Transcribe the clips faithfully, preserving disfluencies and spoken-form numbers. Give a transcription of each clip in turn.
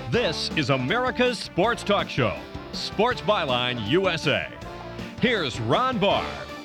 This is America's Sports Talk Show, Sports Byline U S A. Here's Ron Barr.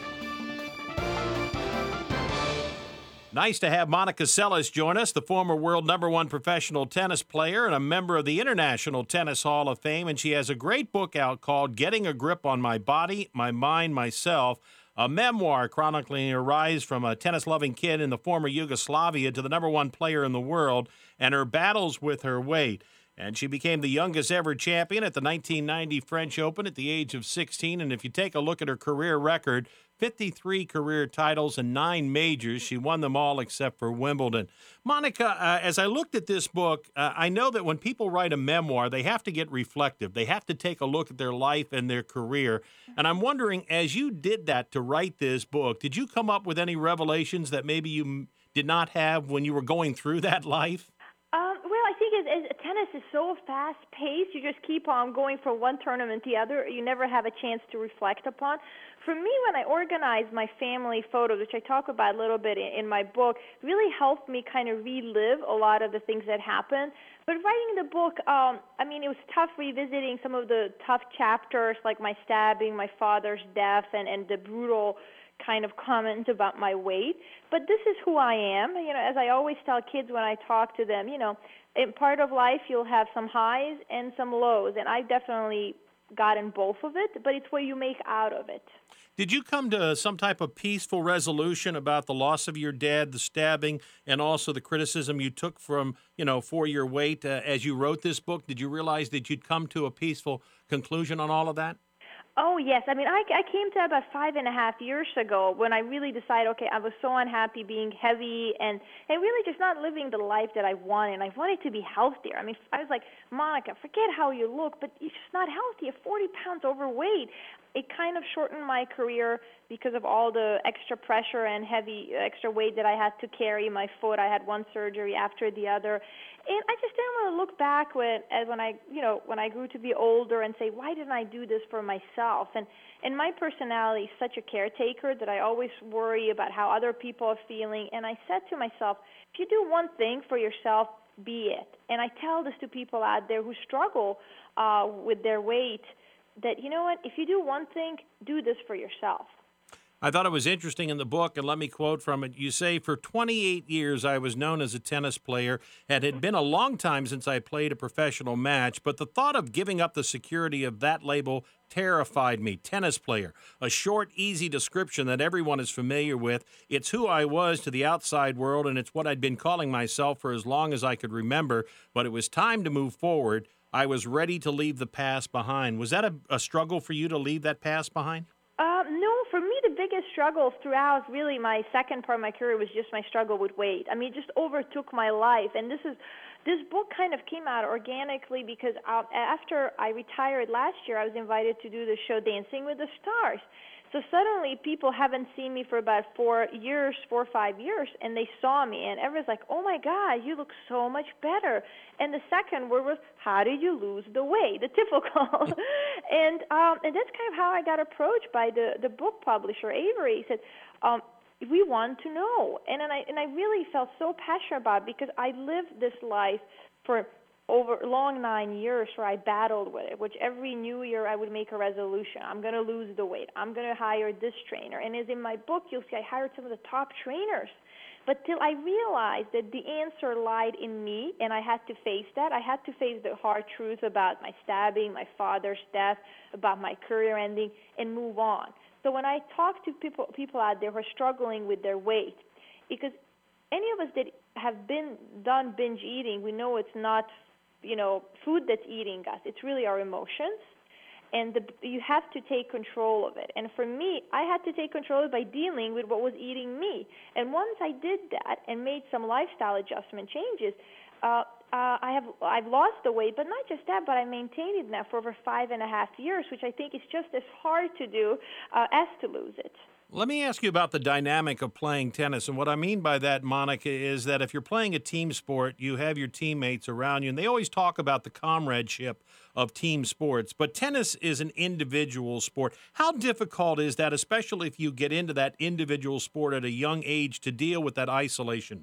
Nice to have Monica Seles join us, the former world number one professional tennis player and a member of the International Tennis Hall of Fame. And she has a great book out called Getting a Grip on My Body, My Mind, Myself, a memoir chronicling her rise from a tennis-loving kid in the former Yugoslavia to the number one player in the world and her battles with her weight. And she became the youngest ever champion at the nineteen ninety French Open at the age of sixteen. And if you take a look at her career record, fifty-three career titles and nine majors. She won them all except for Wimbledon. Monica, uh, as I looked at this book, uh, I know that when people write a memoir, they have to get reflective. They have to take a look at their life and their career. And I'm wondering, as you did that to write this book, did you come up with any revelations that maybe you m- did not have when you were going through that life? Um, well, I think as, as tennis is so fast-paced, you just keep on going from one tournament to the other. You never have a chance to reflect upon. For me, when I organized my family photos, which I talk about a little bit in, in my book, really helped me kind of relive a lot of the things that happened. But writing the book, um, I mean, it was tough revisiting some of the tough chapters, like my stabbing, my father's death, and, and the brutal kind of comment about my weight. But this is who I am. You know, as I always tell kids when I talk to them, you know, in part of life you'll have some highs and some lows, and I've definitely gotten both of it, but it's what you make out of it. Did you come to some type of peaceful resolution about the loss of your dad, the stabbing, and also the criticism you took from, you know, for your weight uh, as you wrote this book? Did you realize that you'd come to a peaceful conclusion on all of that? Oh, yes. I mean, I, I came to about five and a half years ago when I really decided, okay, I was so unhappy being heavy and, and really just not living the life that I wanted. And I wanted to be healthier. I mean, I was like, Monica, forget how you look, but you're just not healthy. You're forty pounds overweight. It kind of shortened my career because of all the extra pressure and heavy extra weight that I had to carry. My foot, I had one surgery after the other. And I just didn't want to look back when, as when I, you know, when I grew to be older and say, why didn't I do this for myself? And and my personality is such a caretaker that I always worry about how other people are feeling. And I said to myself, if you do one thing for yourself, be it. And I tell this to people out there who struggle uh, with their weight, that, you know what, if you do one thing, do this for yourself. I thought it was interesting in the book, and let me quote from it. You say, for twenty-eight years I was known as a tennis player, and it had been a long time since I played a professional match, but the thought of giving up the security of that label terrified me. Tennis player, a short, easy description that everyone is familiar with. It's who I was to the outside world, and it's what I'd been calling myself for as long as I could remember, but it was time to move forward. I was ready to leave the past behind. Was that a, a struggle for you to leave that past behind? Uh, no, for me, the biggest struggle throughout really my second part of my career was just my struggle with weight. I mean, it just overtook my life. And this is, this book kind of came out organically because uh, after I retired last year, I was invited to do the show Dancing with the Stars. So suddenly people haven't seen me for about four years, four or five years, and they saw me, and everyone's like, oh, my God, you look so much better. And the second word was, how did you lose the weight, the typical. and um, and that's kind of how I got approached by the, the book publisher, Avery. He said, um, we want to know. And, and, I, and I really felt so passionate about it because I lived this life for over long nine years where I battled with it, which every new year I would make a resolution. I'm going to lose the weight. I'm going to hire this trainer. And as in my book, you'll see I hired some of the top trainers. But till I realized that the answer lied in me, and I had to face that. I had to face the hard truth about my stabbing, my father's death, about my career ending, and move on. So when I talk to people people out there who are struggling with their weight, because any of us that have been done binge eating, we know it's not, you know, food that's eating us. It's really our emotions. And the, you have to take control of it. And for me, I had to take control of it by dealing with what was eating me. And once I did that and made some lifestyle adjustment changes, uh, uh, I have I've lost the weight. But not just that, but I maintained it now for over five and a half years, which I think is just as hard to do uh, as to lose it. Let me ask you about the dynamic of playing tennis. And what I mean by that, Monica, is that if you're playing a team sport, you have your teammates around you. And they always talk about the comradeship of team sports. But tennis is an individual sport. How difficult is that, especially if you get into that individual sport at a young age, to deal with that isolation?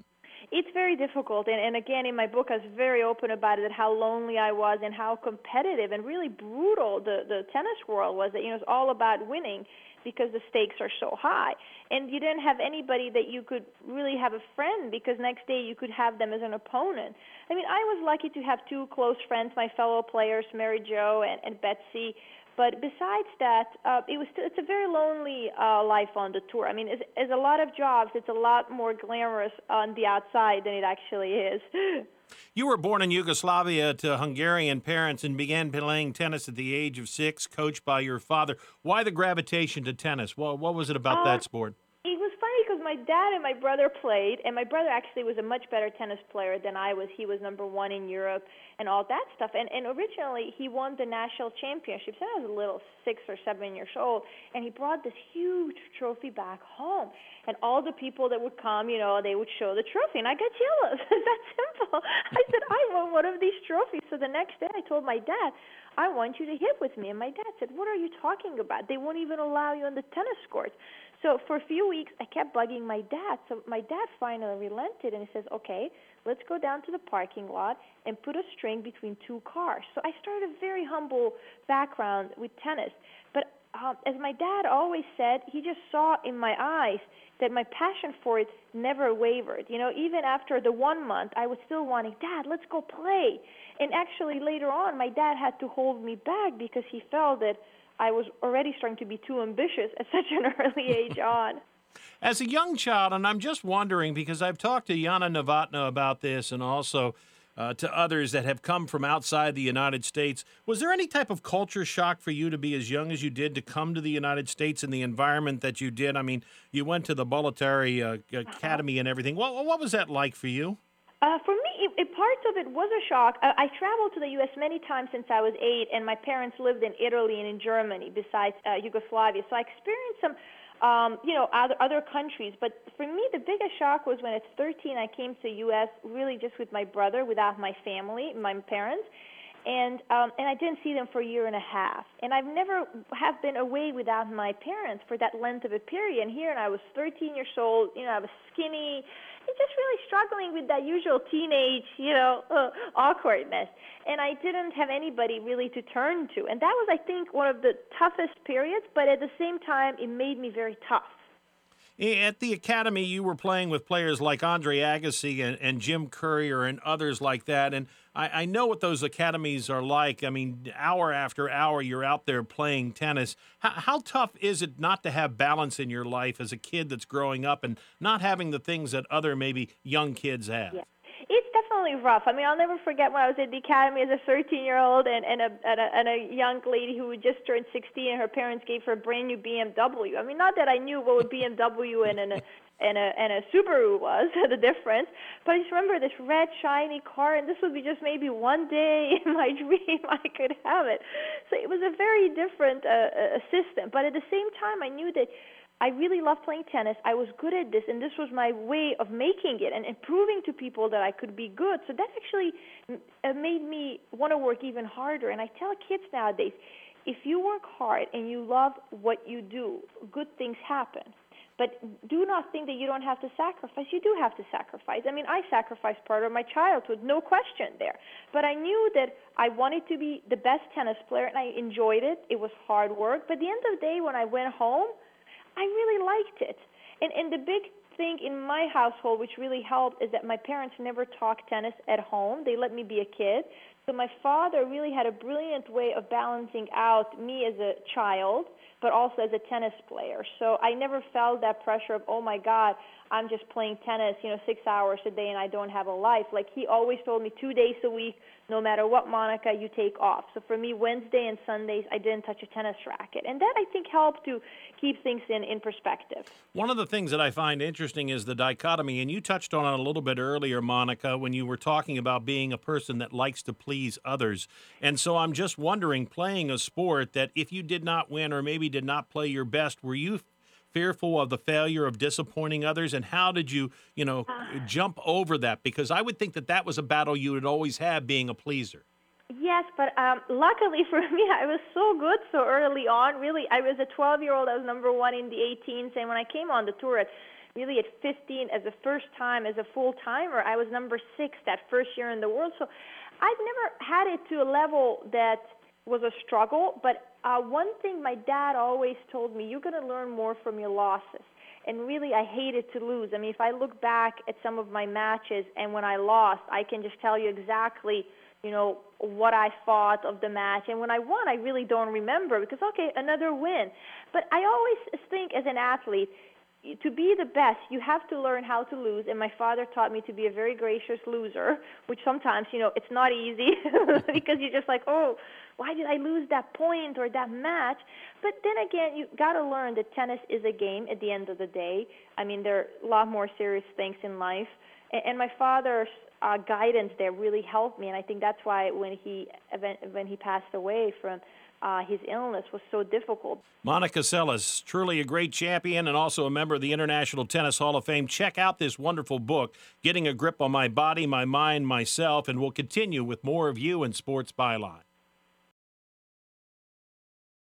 It's very difficult, and, and again, in my book, I was very open about it, how lonely I was and how competitive and really brutal the, the tennis world was. That, you know, it's all about winning because the stakes are so high. And you didn't have anybody that you could really have a friend, because next day you could have them as an opponent. I mean, I was lucky to have two close friends, my fellow players, Mary Jo and, and Betsy. But besides that, uh, it was it's a very lonely uh, life on the tour. I mean, as, as a lot of jobs, it's a lot more glamorous on the outside than it actually is. You were born in Yugoslavia to Hungarian parents and began playing tennis at the age of six, coached by your father. Why the gravitation to tennis? Well, what was it about uh, that sport? It was funny because my dad and my brother played, and my brother actually was a much better tennis player than I was. He was number one in Europe and all that stuff. And, and originally, he won the national championships. And I was a little six or seven years old, and he brought this huge trophy back home. And all the people that would come, you know, they would show the trophy, and I got jealous. It's that simple. I said, I want one of these trophies. So the next day, I told my dad, I want you to hit with me. And my dad said, what are you talking about? They won't even allow you on the tennis court. So for a few weeks, I kept bugging my dad. So my dad finally relented, and he says, okay, let's go down to the parking lot and put a string between two cars. So I started a very humble background with tennis. But um, as my dad always said, he just saw in my eyes that my passion for it never wavered. You know, even after the one month, I was still wanting, Dad, let's go play. And actually later on, my dad had to hold me back because he felt that I was already starting to be too ambitious at such an early age on. As a young child, and I'm just wondering, because I've talked to Jana Novotná about this and also uh, to others that have come from outside the United States, was there any type of culture shock for you to be as young as you did, to come to the United States in the environment that you did? I mean, you went to the Bollettieri uh, Academy and everything. What, what was that like for you? Uh, for me, it, it, part of it was a shock. I, I traveled to the U S many times since I was eight, and my parents lived in Italy and in Germany besides uh, Yugoslavia. So I experienced some, um, you know, other, other countries. But for me, the biggest shock was when at thirteen I came to the U S really just with my brother, without my family, my parents. And um, and I didn't see them for a year and a half. And I've never have been away without my parents for that length of a period. And here, and I was thirteen years old, you know, I was skinny, and just really struggling with that usual teenage, you know, uh, awkwardness. And I didn't have anybody really to turn to. And that was, I think, one of the toughest periods, but at the same time, it made me very tough. At the Academy, you were playing with players like Andre Agassi and, and Jim Courier and others like that. And I, I know what those academies are like. I mean, hour after hour, you're out there playing tennis. How, how tough is it not to have balance in your life as a kid that's growing up and not having the things that other maybe young kids have? Yeah. It's definitely rough. I mean, I'll never forget when I was at the Academy as a thirteen-year-old and, and, a, and, a, and a young lady who had just turned sixteen, and her parents gave her a brand new B M W. I mean, not that I knew what a B M W and, and, a, and, a, and a Subaru was, the difference, but I just remember this red, shiny car, and this would be just maybe one day in my dream I could have it. So it was a very different uh, uh, system. But at the same time, I knew that I really loved playing tennis. I was good at this, and this was my way of making it and, and proving to people that I could be good. So that actually uh, made me want to work even harder. And I tell kids nowadays, if you work hard and you love what you do, good things happen. But do not think that you don't have to sacrifice. You do have to sacrifice. I mean, I sacrificed part of my childhood, no question there. But I knew that I wanted to be the best tennis player, and I enjoyed it. It was hard work. But at the end of the day, when I went home, I really liked it. And and the big thing in my household, which really helped, is that my parents never talked tennis at home. They let me be a kid. So my father really had a brilliant way of balancing out me as a child, but also as a tennis player. So I never felt that pressure of, oh my God, I'm just playing tennis, you know, six hours a day and I don't have a life. Like, he always told me two days a week, no matter what, Monica, you take off. So for me, Wednesday and Sundays, I didn't touch a tennis racket. And that, I think, helped to keep things in, in perspective. One of the things that I find interesting is the dichotomy, and you touched on it a little bit earlier, Monica, when you were talking about being a person that likes to please others. And so I'm just wondering, playing a sport that if you did not win or maybe did not play your best, were you fearful of the failure of disappointing others? And how did you, you know, uh, jump over that? Because I would think that that was a battle you would always have, being a pleaser. Yes, but um, luckily for me, I was so good so early on. Really, I was a twelve-year-old. I was number one in the eighteens, and when I came on the tour at really at fifteen, as a first time, as a full-timer, I was number six that first year in the world. So I've never had it to a level that was a struggle, but uh, one thing my dad always told me, you're going to learn more from your losses. And really, I hated to lose. I mean, if I look back at some of my matches and when I lost, I can just tell you exactly, you know, what I thought of the match. And when I won, I really don't remember because, okay, another win. But I always think as an athlete, to be the best, you have to learn how to lose. And my father taught me to be a very gracious loser, which sometimes, you know, it's not easy because you're just like, oh, why did I lose that point or that match? But then again, you got to learn that tennis is a game at the end of the day. I mean, there are a lot more serious things in life. And, and my father's uh, guidance there really helped me. And I think that's why when he when he passed away from Uh, his illness was so difficult. Monica Seles, truly a great champion and also a member of the International Tennis Hall of Fame. Check out this wonderful book, Getting a Grip on My Body, My Mind, Myself, and we'll continue with more of you in Sports Byline.